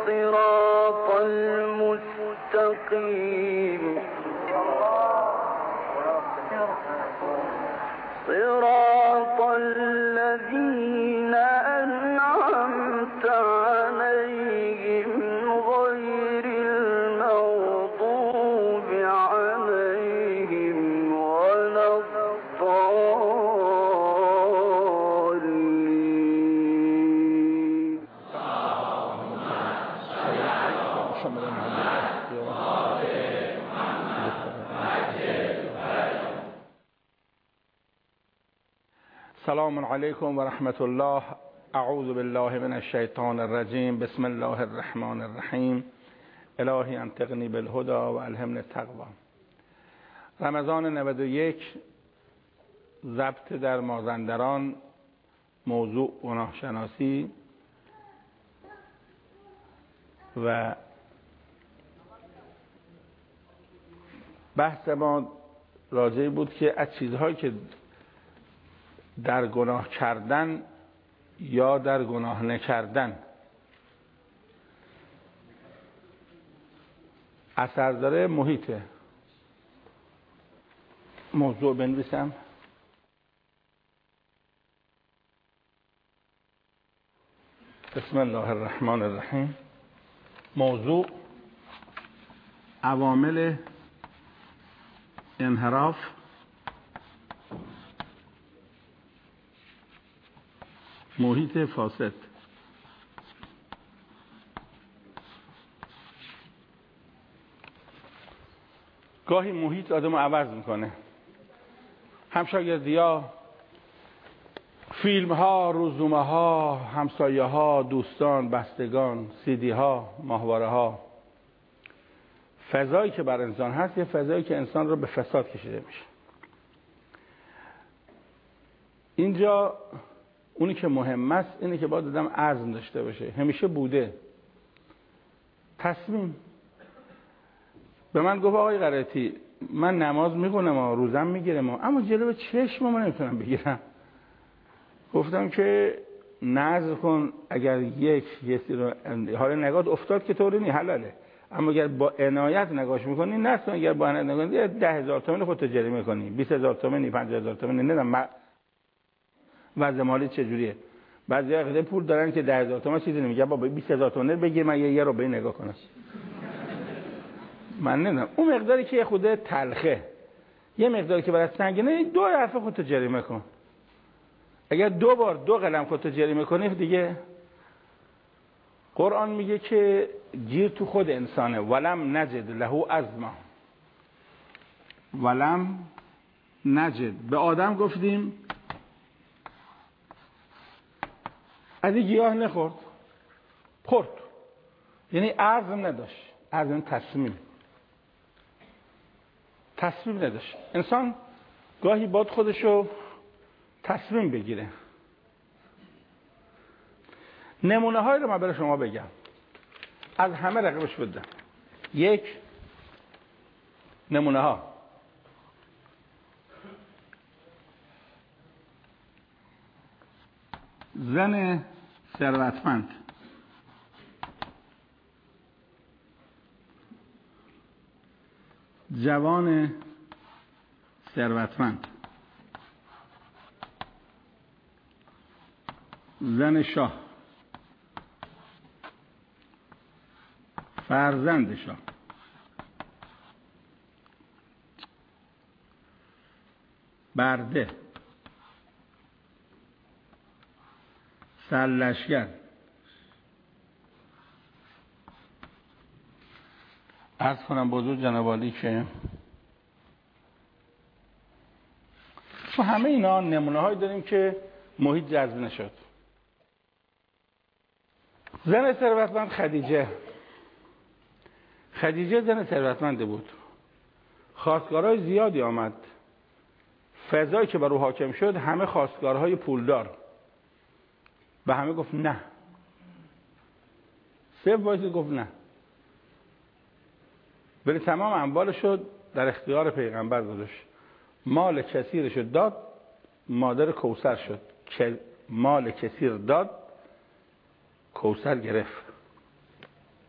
الصراط المستقيم صراط الذين أنعمت عليهم غير المغضوب عليهم ولا الضالين. السلام علیکم و رحمت الله. اعوذ بالله من الشیطان الرجیم. بسم الله الرحمن الرحیم. الهی انطقنی بالهدى و الهمنی التقوی. رمضان 91 ضبط در مازندران، موضوع گناه شناسی و بحث ما راجع بود که از چیزهایی که در گناه کردن یا در گناه نکردن اثر داره محیطه. موضوع بنویسم. بسم الله الرحمن الرحیم. موضوع عوامل انحراف محیط فاسد. گاهی محیط آدم رو عوض میکنه. همشاگردیا، فیلم ها، روزنامه ها، همسایه ها، دوستان، بستگان، سیدی ها، ماهواره ها، فضایی که بر انسان هست یه فضایی که انسان رو به فساد کشیده میشه. اینجا اونی که مهم است اینه که باید آدم عزم داشته باشه. همیشه بوده تصمیم. به من گفت آقای قرائتی من نماز میخونم و روزم میگیرم اما جلوی چشم من نمیتونم بگیرم. گفتم که نظر کن اگر یک چیزی رو حالا نگاه افتاد که طوری نی حلاله، اما اگر با عنایت نگاش میکنی نستون. اگر با عنایت نگاش میکنی 10,000 تومان خودت جریمه کنی، 20,000 تومان، 5,000 تومان. نمیدونم وضع مالی چجوریه. بعضیا خیلی پول دارن که 10,000 تومان چیزی نمیگه. بابا 20,000 تومان بگیر من یه رو به نگاه کنم. من نمیدونم اون مقداری که خود تلخه، یه مقداری که برات سنگینه 2 دفعه خودت جریمه کن. اگر 2 بار 2 قلم خودت جریمه کنی دیگه قرآن میگه که گیر تو خود انسانه. ولم نجد له عزما. ولم نجد. به آدم گفتیم از این گیاه نخورد، خورد. یعنی عزم نداشت. عزم تصمیم نداشت. انسان گاهی باید خودشو تصمیم بگیره. نمونه های رو من برای شما بگم، از همه رقمش بدم. 1 نمونه ها. زن ثروتمند، جوان ثروتمند، زن شاه، فرزند شاه، برده، سرلشکر. عرض کنم بزرگ جناب عالی که تو همه اینا نمونه هایی داریم که محیط جذب نشد. زن ثروتمند خدیجه زن ثروتمنده بود. خواستگارهای زیادی آمد. فضایی که بر او حاکم شد همه خواستگارهای پولدار. به همه گفت نه. وایسی گفت نه. ولی تمام اموالش شد در اختیار پیغمبر گذاشت. مال کثیرش داد، مادر کوثر شد. مال کثیر داد، کوثر گرفت.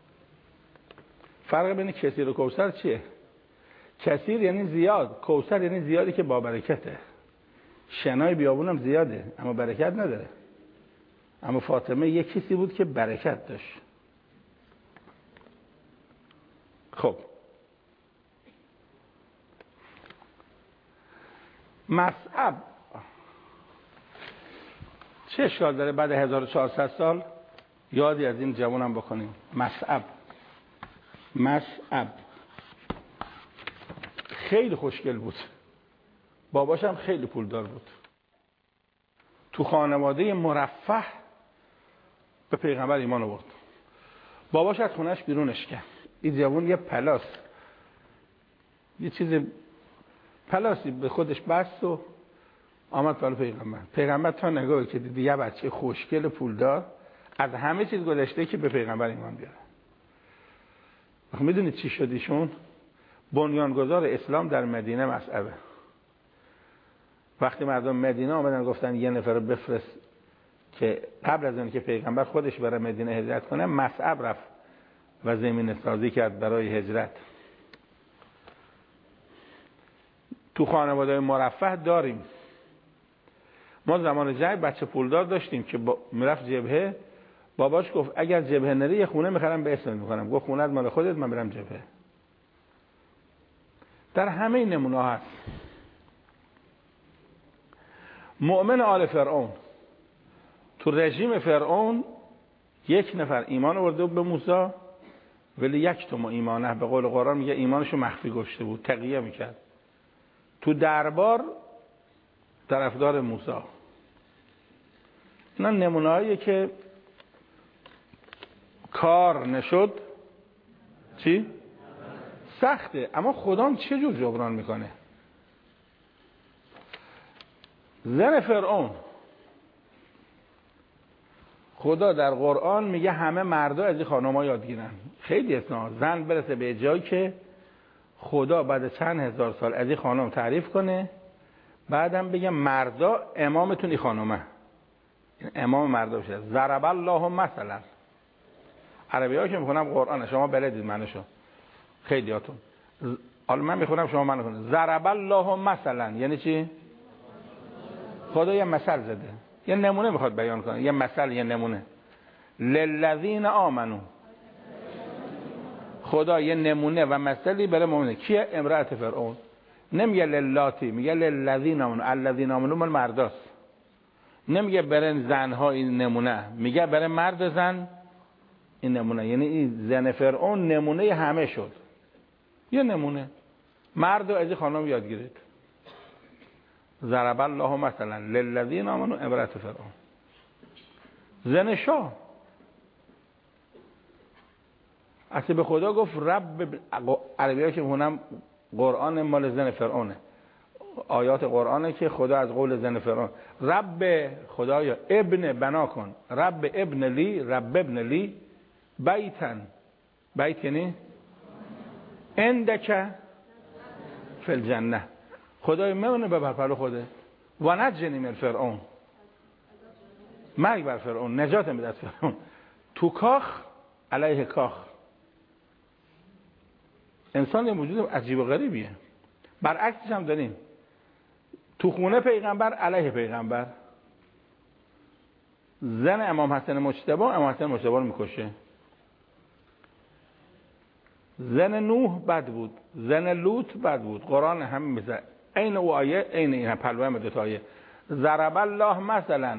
فرق بین کثیر و کوثر چیه؟ کثیر یعنی زیاد، کوثر یعنی زیادی که با برکته. شنای بیابونم زیاده اما برکت نداره. اما فاطمه یک کسی بود که برکت داشت. خب مصعب چه اشکال داره بعد 1400 سال یادی از این جوانم بکنیم؟ مصعب خیلی خوشگل بود، باباش هم خیلی پولدار بود، تو خانواده مرفه به پیغمبر ایمان آورد. باباش از خونش بیرونش کرد. این جوان یه پلاس، یه چیز پلاسی به خودش بست و آمد برای پیغمبر. پیغمبر تا نگاه که دید یه بچه خوشگل پولدار از همه چیز گذشته که به پیغمبر ایمان بیاره. میدونید چی شد ایشون؟ بنیانگذار اسلام در مدینه مصعبه. وقتی مردم مدینه آمدن گفتن یه نفر بفرست که قبل از اون که پیغمبر خودش بره مدینه هجرت کنه، مصعب رفت و زمین سازی کرد برای هجرت. تو خانواده مرفه داریم. ما زمان جنگ بچه پولدار داشتیم که میرفت جبهه، باباش گفت اگر جبهه نری یه خونه میخرم به اسمت میکنم. گفت خونت مال خودت، من برم جبهه. در همه این نمونه ها هست. مؤمن آل فرعون، تو رژیم فرعون یک نفر ایمان آورده به موسی ولی یک تو ایمانه، به قول قرآن میگه ایمانشو مخفی گذاشته بود، تقیه میکرد. تو دربار طرفدار موسی. اینا نمونه‌ایه که کار نشد چی؟ سخته، اما خدا چه جور جبران میکنه؟ زن فرعون، خدا در قرآن میگه همه مردا از این خانم‌ها یاد گیرن. خیلی اصلا زن برسه به جایی که خدا بعد چند هزار سال از این خانم تعریف کنه، بعدم بگه مردا امامتون این خانمه، امام مردا بشه. ضرب الله مثلا. عربی‌ها که میخونم قرآن، شما بلدید معنیشو خیلیاتون. حالا من میخونم شما معنی کنید. ضرب الله مثلا یعنی چی؟ خدا یه مثل زده، یه نمونه میخواد بیان کنه، یه مثل، یه نمونه. للذین آمنو، خدا یه نمونه و مثلی برای مؤمنه. کیه؟ امرأت فرعون. نمیگه للاتی، میگه للذین آمنو. الذین آمنو مال مرداست. نمیگه برای زنها این نمونه، میگه برای مرد و زن این نمونه. یعنی این زن فرعون نمونه همه شد، یه نمونه. مرد و از این خانم یاد گیرید. ضرب الله مثلا للذین آمنو امرأت فرعون. زن شاه اصلا به خدا گفت رب، عربی‌ها که میخونم قرآن مال زن فرعونه، آیات قرآنه که خدا از قول زن فرعون رب، خدایا ابن بنا کن، رب ابن لی، رب ابن لی بیتن. بیت یعنی اندک فی الجنه. خدای منو ببر پلو خوده و نجنی من فرعون، مرگ بر فرعون، نجات میده از فرعون. تو کاخ علیه کاخ. انسان یه موجود عجیب و غریبیه. برعکسش هم داریم. تو خونه پیغمبر علیه پیغمبر. زن امام حسن مجتبی، امام حسن مجتبی رو میکشه. زن نوح بد بود، زن لوط بد بود. قرآن هم میزه این او آیه، این این پلوه هم دو تا آیه. ضرب الله مثلا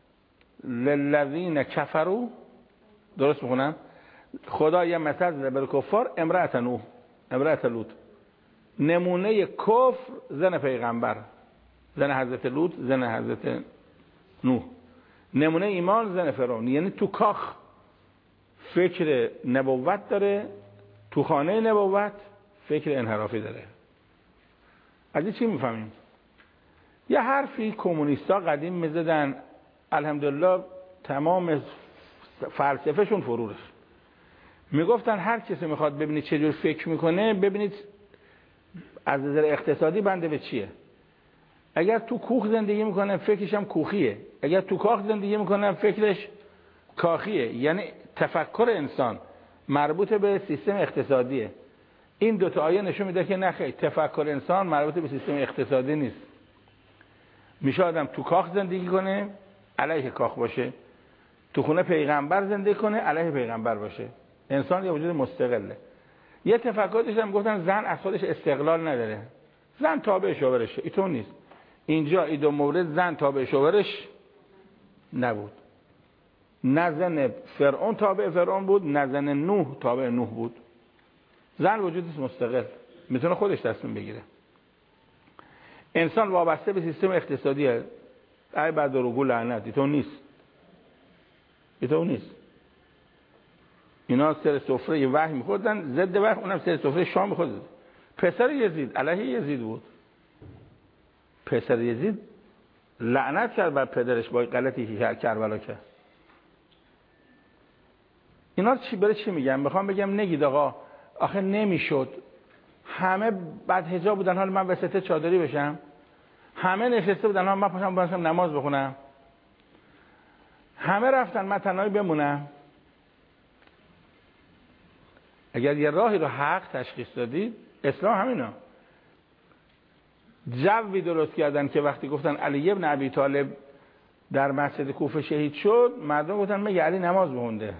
للذین کفروا، درست میخونم؟ خدا یه مثل زده برای کفار. امرأت نوح، امرأت لوط. نمونه کفر زن پیغمبر، زن حضرت لوط، زن حضرت نوح. نمونه ایمان زن فرعون. یعنی تو کاخ فکر نبوت داره، تو خانه نبوت فکر انحرافی داره. از این چی میفهمیم؟ یه حرفی کمونیستا قدیم میزدن، الحمدلله تمام فلسفهشون فرو رفت. میگفتن هر کسی میخواد ببینید چه جور فکر میکنه، ببینید از نظر اقتصادی بنده به چیه. اگر تو کوخ زندگی میکنه فکرش هم کوخیه، اگر تو کاخ زندگی میکنه فکرش کاخیه. یعنی تفکر انسان مربوط به سیستم اقتصادیه. این دوتا آیه نشون میده که نه خیر، تفکر انسان مربوط به سیستم اقتصادی نیست. میشه آدم تو کاخ زندگی کنه علیه کاخ باشه، تو خونه پیغمبر زندگی کنه علیه پیغمبر باشه. انسان یه وجود مستقله. یه تفکر داشتم گفتن زن از خودش استقلال نداره، زن تابع شوهرشه. اینطور نیست. اینجا این دو مورد زن تابع شوهرش نبود. نه زن فرعون تابع فرعون بود، نه زن نوح تابع نوح بود. زن وجودی مستقل، میتونه خودش تصمیم بگیره. انسان وابسته به سیستم اقتصادیه. ای بعد رو لعنت، اینطور نیست. اینطور نیست. اینا سر سفره وحی میخوردن، ضد وحی، اونم سر سفره شام میخورد. پسر یزید علیه یزید بود. پسر یزید لعنت کرد بر پدرش با غلطی که کربلا کرد. اینا چی برای چی میگم؟ میخوام بگم نگید آقا آخه نمیشد، همه بعد حجاب بودن حال من وسط چادری بشم، همه نشسته بودن حال من پاشم نماز بخونم، همه رفتن من تنهایی بمونم. اگر یه راهی رو حق تشخیص دادید، اسلام همینا. جوی درست کردن که وقتی گفتن علی ابن ابی طالب در مسجد کوفه شهید شد، مردم گفتن مگه علی نماز بخونده؟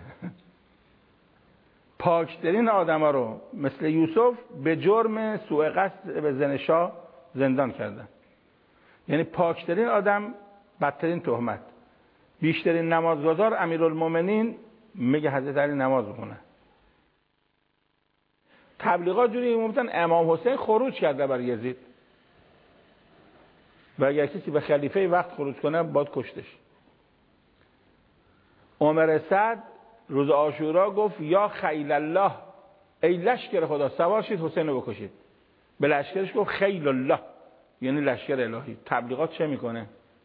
پاکترین آدما رو مثل یوسف به جرم سوء قصد به زن شاه زندان کردن. یعنی پاکترین آدم بدترین تهمت. بیشترین نمازگزار امیرالمومنین میگه حضرت علی نماز بخونه. تبلیغات جوری گفتن امام حسین خروج کرده بر یزید و اگر کسی به خلیفه وقت خروج کنه باید کشتش. عمر سعد روز عاشورا گفت یا خیل الله، ای لشکر خدا سوار شید حسین رو بکشید. به لشکرش گفت خیل الله، یعنی لشکر الهی. تبلیغات چه میکنه؟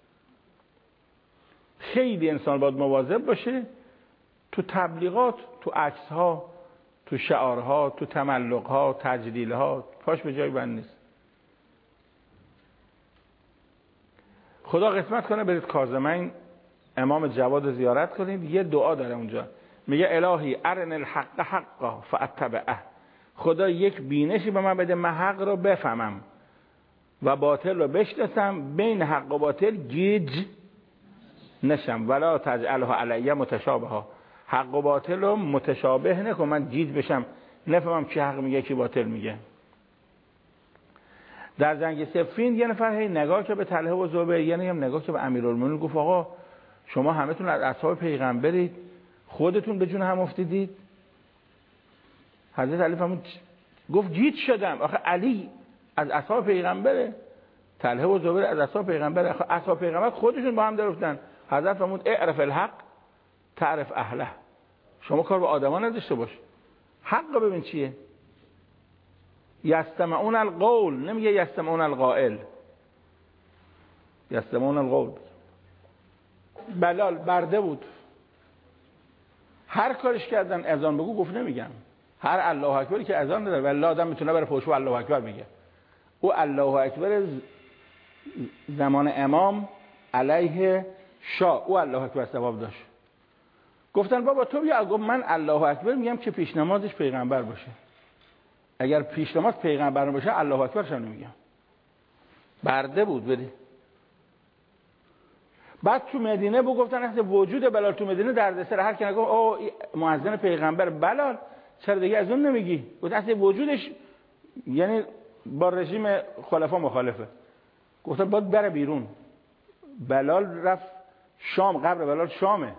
خیلی انسان باید مواظب باشه تو تبلیغات، تو عکس‌ها، تو شعارها، تو تملق‌ها، تجلیل‌ها، پاش به جای بند نیست. خدا قسمت کنه برید کاظمین امام جواد زیارت کنید. یه دعا داره اونجا، میگه الهی ارن الحق حقا فاتبعه. خدا یک بینشی به من بده، من حق رو بفهمم و باطل رو بشناسم، بین حق و باطل گیج نشم. ولا تجعلها علی متشابها، حق و باطل رو متشابه نکن من گیج بشم نفهمم کی حق میگه کی باطل میگه. در جنگ صفین یه نفر هی نگاه که به طلحه و زبیر، یعنی هم نگاه که به امیرالمومنین، گفت آقا شما همتون از اصحاب پیغمبرید، خودتون به جون هم افتیدید. حضرت علی فرمود، گفت گیج شدم، آخه علی از اصحاب پیغمبره، طلحه و زبیر از اصحاب پیغمبره، آخه اصحاب پیغمبر خودشون با هم درفتن. حضرت فرمود اعرف الحق تعرف اهله. شما کار با آدما نداشته باش، حق ببین چیه. یستمعون القول، نمیگه یستمعون القائل، یستمعون القول. بلال برده بود، هر کارش کردن اذان بگو گفت نمیگم. هر الله اکبری که اذان نداره ولی آدم میتونه بره پشت و الله اکبر میگه. او الله اکبر زمان امام علیه شاه، او الله اکبر ثواب داشت. گفتن بابا تو بیا. گفت من الله اکبر میگم که پیش نمازش پیغمبر باشه. اگر پیش نماز پیغمبر باشه الله اکبرش هم نمیگم. برده بود بده. بعد تو مدینه بو گفتن اصلا وجود بلال تو مدینه دردسر. هر کی نگفت او مؤذن پیغمبر بلال چرا دیگه از اون نمیگی؟ گفت اصلا وجودش یعنی با رژیم خلفا مخالفه. گفتن باید بره بیرون. بلال رفت شام، قبر بلال شامه.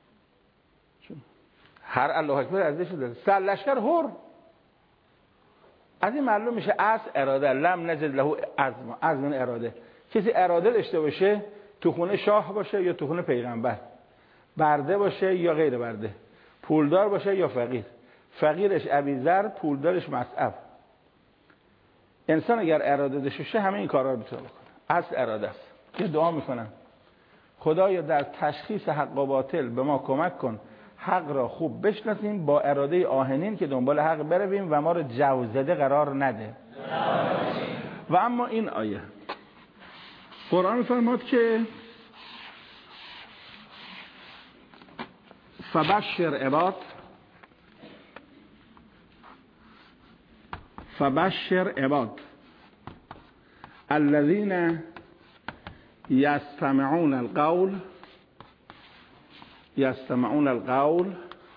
هر الله اکبر ازش داره. سرلشکر هر. از این معلوم میشه اصل اراده، لم نجد له عزم اراده. کسی اراده داشته باشه تو خونه شاه باشه یا تو خونه پیغمبر، برده باشه یا غیر برده، پولدار باشه یا فقیر، فقیرش ابیذر، پولدارش مصعب. انسان اگر اراده داشته باشه همه این کارا رو میتونه بکنه. اصل اراده است. که دعا میکنم خدایا در تشخیص حق و باطل به ما کمک کن، حق را خوب بشناسیم، با اراده آهنین که دنبال حق برویم و ما رو جوزده قرار نده. و اما این آیه قرآن می‌فرماد که فبشر عباد، فبشر عباد الذين يستمعون القول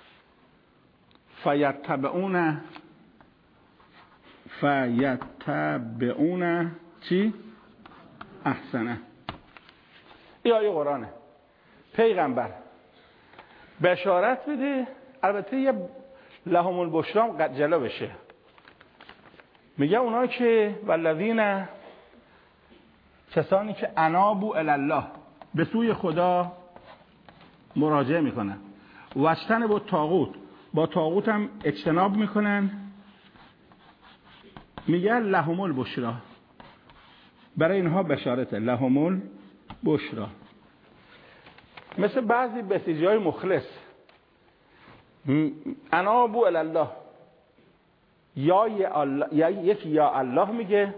فیتبعون چی؟ احسنه. این آیه قرآنه. پیغمبر بشارت بده، البته یه لهم البشرا جلو بشه، میگه اونا که والذین، کسانی که انابوا الی الله، به سوی خدا مراجعه میکنن، واجتنبوا الطاغوت، با طاغوت هم اجتناب میکنن، میگه لهم البشرا، برای اینها بشارته، لهم البشرا. مثل بعضی بسیجی های مخلص، انابوا الی الله، یا یکی یا الله میگه،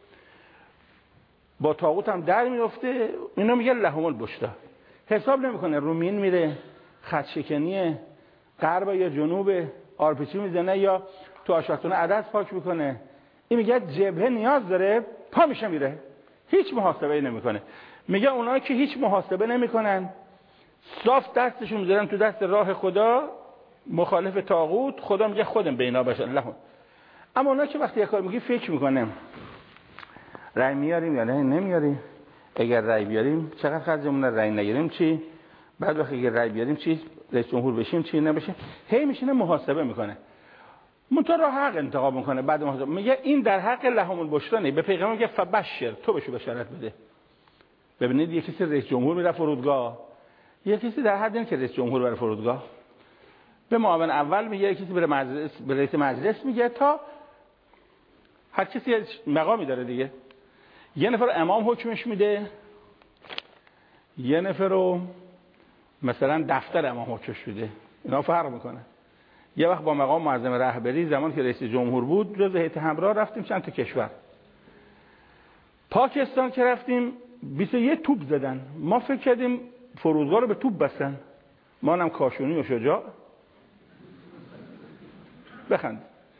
با طاغوت هم در میفته، اینا میگه لهم البشرا، حساب نمیکنه رو مین میره، خط شکنیه، غرب یا جنوب، آرپیچی میزنه یا تو آشپزخونه عدس پاک میکنه، این میگه جبهه نیاز داره، پا میشه میره، هیچ محاسبه‌ای نمیکنه. میگه اونایی که هیچ محاسبه نمیکنن، صاف دستشون میذارن تو دست راه خدا، مخالف طاغوت، خدا میگه خودم بینا باشه لهم. اما اونایی که وقتی یک کار میگی فکر میکنه رای میاریم یا نه نمیاریم، اگر رای بیاریم چقدر خرجمونه، رای نگیریم چی، بعد وقتی اگر رای بیاریم چی، رئیس جمهور بشیم چی نبشه، هی میشینه محاسبه میکنه، منتها راه حق انتخاب میکنه. بعد محاسبه میگه این در حق لهم البشرا نه، به پیغمبر میگه فبشر، تو بشو بشارت بده. ببینید یک کسی رئیس جمهور میره فرودگاه، یک کسی در حد اینه که رئیس جمهور بره فرودگاه، به معاون اول میگه، یک کسی بره مجلس، به رئیس مجلس میگه، تا هر کسی مقامی داره دیگه. یه نفر امام حکمش میده، یه نفر رو مثلا دفتر امام حکمش میده، اینا فرق میکنه. یه وقت با مقام معظم رهبری زمان که رئیس جمهور بود، جز هیئت همراه رفتیم چند تا کشور. پاکستان که رفتیم 21 توپ زدن، ما فکر کردیم فرودگاه رو به توپ بستن، ما هم کاشونی و شجاع بخند.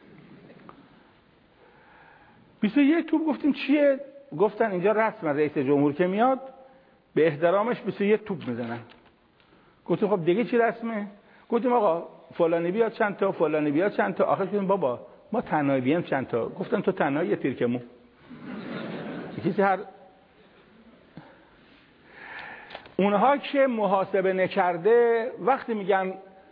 21 توپ، گفتیم چیه؟ گفتن اینجا رسم رئیس جمهور که میاد به احترامش 21 توپ میزنن. گفتیم خب دیگه چی رسمه؟ گفتیم آقا فلانی بیاد چند تا، فلانی بیاد چند تا. آخرش گفتیم بابا ما تنهایی بیام چند تا. گفتن تو تنهایی یه تیرکمو. کسی هر اونها که محاسبه نکرده وقتی میگن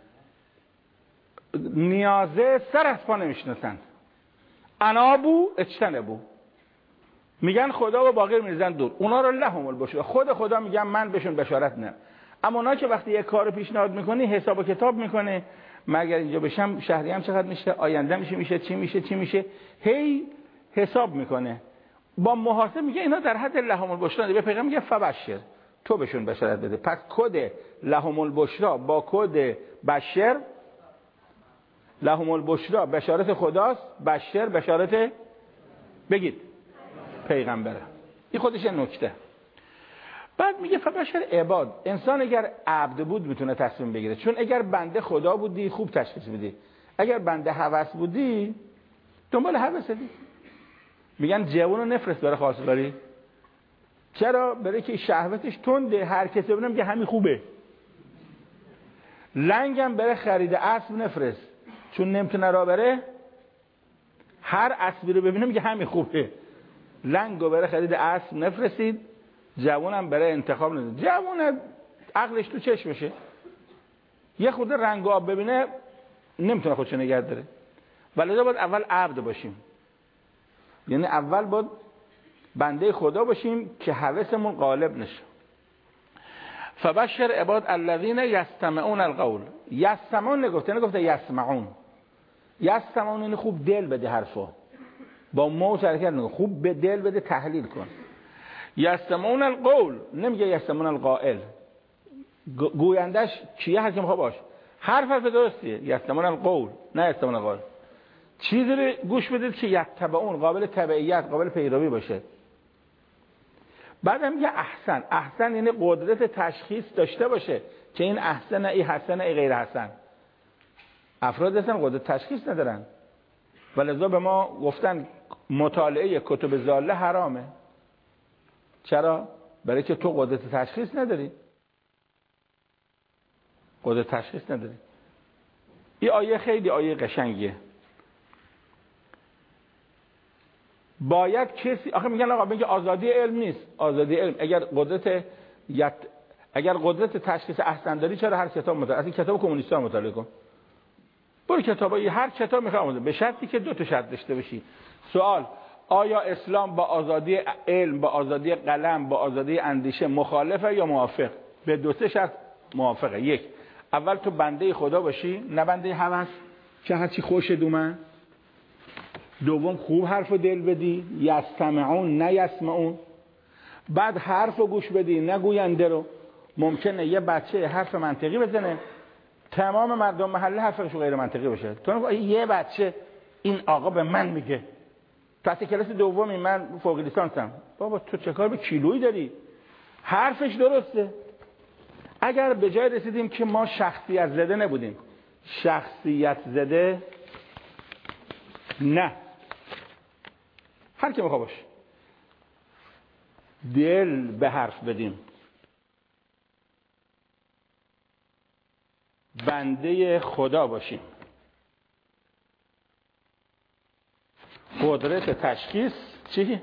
نیازه سر از پا نمیشناسن. انابو اجتنبو، میگن خدا و باقی میریزن دور، اونا رو لهم البشرا، خود خدا میگن من بهشون بشارت نه. اما اونا که وقتی یک کار پیشنهاد میکنی حساب و کتاب میکنه، مگر اینجا بشم شهریم چقدر میشه، آینده میشه چی میشه، هی حساب میکنه با محاسبه، میگه اینا در حد لهم البشرا. به پیغمبر میگه فبشر، تو بهشون بشارت بده. پس کد لهم البشرا با کد بشر، لهم البشرا بشارت خداست، بشر بشارت بگید پیغمبره. این خودش نکته. بعد میگه فبشر عباد، انسان اگر عبد بود میتونه تصمیم بگیره، چون اگر بنده خدا بودی خوب تشخیص میدی، اگر بنده هوس بودی دنبال هوستی. میگن جوونو نفرست برای خواستگاری. چرا؟ برای که شهوتش تنده، هر کسی ببینم میگه همین خوبه. لنگم برای خرید اسب نفرست، چون نمیتونه را بره، هر اسبی رو ببینه میگه همین خوبه. لنگو برای خرید اسب نفرستید، جوونم برای انتخاب نده. جوون عقلش تو چشمشه، یه خود رنگ آب ببینه نمیتونه خودشو نگه داره. ولی باید اول عبد باشیم، یعنی اول باید بنده خدا باشیم که هوسمون غالب نشه. فبشر عباد الذین یستمعون القول. یستمعون نگفته یسمعون. یستمعون یعنی خوب دل بده حرفا، با مو حرکت نکن، خوب به دل بده، تحلیل کن. یستمعون القول، نمیگه یستمعون القائل. گویندش کیه؟ هر کی میخواد باش. حرف درستیه، یستمعون القول نه یستمعون القول. چیزی رو گوش بدید که یتبعون، قابل تبعیت، قابل پیروی باشه. بعدم میگه احسن. احسن یعنی قدرت تشخیص داشته باشه که این احسن، این حسن، این غیر حسن. افراد هستن قدرت تشخیص ندارن. ولذا به ما گفتن مطالعه کتب ضاله حرامه. چرا؟ برای که تو قدرت تشخیص نداری. قدرت تشخیص نداری. این آیه خیلی آیه قشنگیه. باید کسی، آخه میگن آقا میگه آزادی علم نیست. آزادی علم اگر قدرت تشخیص احسن داری چرا هر کتاب مطالعه؟ از این کتاب کمونیست‌ها مطالعه کن. برو کتابای هر کتاب میخوام به شرطی که 2 شرط داشته باشی. سوال: آیا اسلام با آزادی علم، با آزادی قلم، با آزادی اندیشه مخالفه یا موافق؟ به 2 شرط موافقه. 1، اول تو بنده خدا باشی، نه بنده هوس که هرچی خوشت اومد. 2، خوب حرفو دل بدی، یستمعون نه یسمعون. بعد حرفو گوش بدی نه گوینده رو. ممکنه یه بچه حرف منطقی بزنه، تمام مردم محله حرفشون غیر منطقی باشه. تو یه بچه این آقا به من میگه، تو کلاس دومی، من فوق لیسانسم. بابا تو چه کار به کیلویی داری؟ حرفش درسته. اگر به جای رسیدیم که ما شخصیت زده نبودیم، شخصیت زده نه، هر کی میخواد باشه، دل به حرف بدیم، بنده خدا باشیم، قدرت تشخیص چی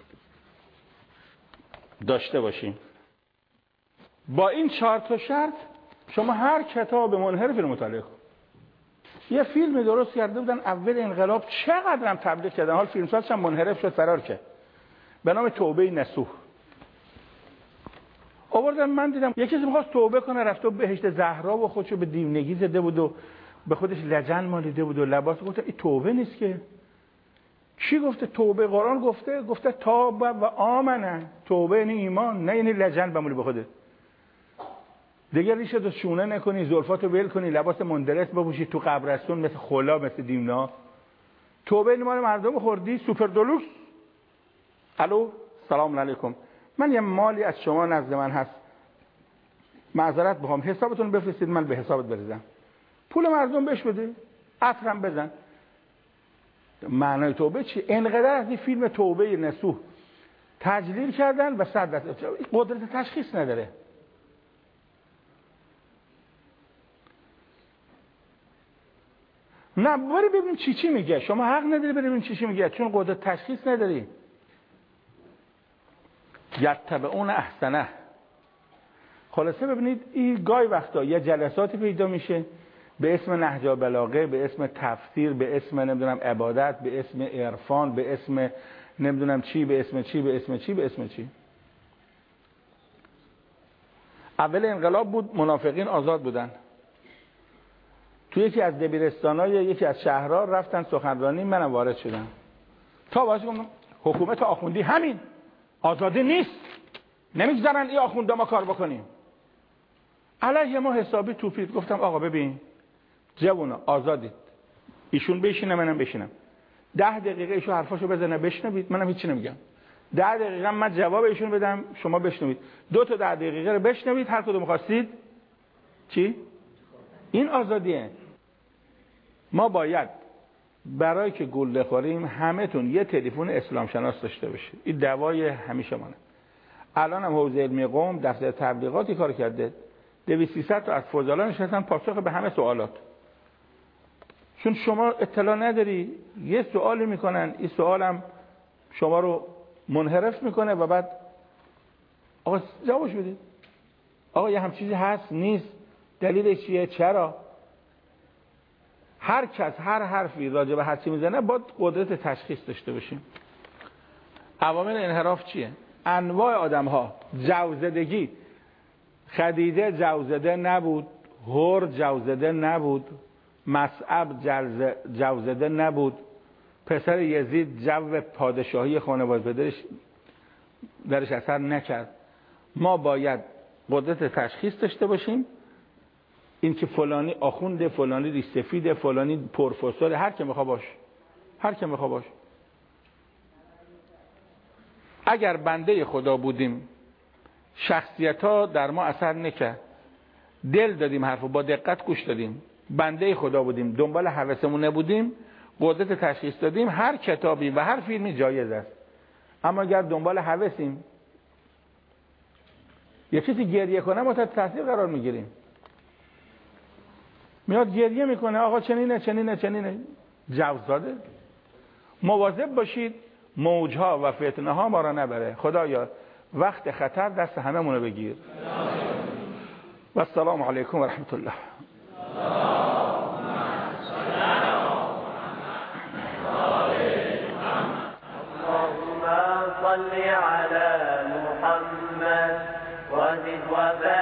داشته باشیم. با این 4 شرط شما هر کتاب منحرفی رو مطالعه کن. یه فیلمی درست کرده بودن اول انقلاب، چقدر هم تبلیغ کردن، حال فیلمسازش هم منحرف شد فرار کرد، به نام توبه نصوح. آوردن، من دیدم یکی کسی می‌خواست توبه کنه، رفته بهشت زهرا و خودشو به دیونگی زده بود و به خودش لجن مالیده بود و لباس. گفت این توبه نیست که. کی گفته توبه؟ قرآن گفته تاب و آمنه. توبه یعنی ایمان، نه یعنی لجن بمونی به خودت. دیگه ریشه تو شونه نکنی، زلفاتو ول کنی، لباس مندرس بپوشی تو قبرستون مثل خلا، مثل دیونا. توبه این مال مردم خوردی، سوپر دلوکس. الو سلام علیکم، من یه مالی از شما نزد من هست، معذرت بخوام، حسابتون بفرستید من به حسابت بریزم، پول مردم بهش بده، عطرم بزن. معنای توبه چی؟ انقدر از این فیلم توبه نصوح تجلیل کردن و قدرت تشخیص نداره. نه بری ببین چی میگه. شما حق نداری بری ببین چی میگه، چون قدرت تشخیص نداری. یتبعون احسنه. خلاصه ببینید این گاهی وقتا یه جلساتی پیدا میشه به اسم نهج البلاغه، به اسم تفسیر، به اسم نمیدونم عبادت، به اسم عرفان، به اسم نمیدونم چی، به اسم چی، به اسم چی، به اسم چی. اول انقلاب بود، منافقین آزاد بودن. تو یکی از دبیرستان‌های یکی از شهرها رفتن سخنرانی، منم وارد شدم. تا واسه گفتم حکومت آخوندی همین آزادی نیست، نمیگذارن این آخونده ما کار بکنیم. علیه ما حسابی توپید. گفتم آقا ببین جوونا آزادید، ایشون بشینه منم بشینم، 10 دقیقه ایشون حرفاشو بزنه بشنوید، منم هیچی نمیگم. 10 دقیقه من جواب ایشون بدم، شما بشنوید. 2 تا 10 دقیقه رو بشنوید، هر کدوم خواستید. چی؟ این آزادیه. ما باید برای که گول نخوریم همه‌تون یه تلفن اسلام شناس داشته باشید. این دوای همیشه مونه. الان هم حوزه علمی قم دفتر تبلیغاتی کار کرده، 200-300 تا از فضلا نشستن پاسخ به همه سوالات. چون شما اطلاع نداری، یه سوالی میکنن، این سوالم شما رو منحرف میکنه و بعد آقا جوابش بدید. آقا یه هم چیزی هست نیست، دلیلش چیه، چرا؟ هر کس هر حرفی راجع به هر چی میزنه باید قدرت تشخیص داشته باشیم. عوامل انحراف چیه؟ انواع آدم ها. جوزدگی، خدیجه جوزده نبود، هر جوزده نبود، مصعب جوزده نبود، پسر یزید جو پادشاهی خانواده پدرش درش اثر نکرد. ما باید قدرت تشخیص داشته باشیم. این که فلانی آخونده، فلانی ریش سفیده، فلانی پروفسور، هر که میخوا باش، هر که میخوا باش. اگر بنده خدا بودیم، شخصیت ها در ما اثر نکرد، دل دادیم، حرفو با دقت گوش دادیم، بنده خدا بودیم، دنبال هوسمون نبودیم، قدرت تشخیص دادیم، هر کتابی و هر فیلمی جایز است. اما اگر دنبال هوسیم، یه کسی گریه کنه ما تحت تاثیر قرار میگیریم. میاد گریه میکنه، آقا چنینه جوزاده. مواظب باشید موجها و فتنه ها ما را نبره. خدایا وقت خطر دست هممون رو بگیر. و السلام علیکم و رحمت الله. صل على محمد وزد وبارك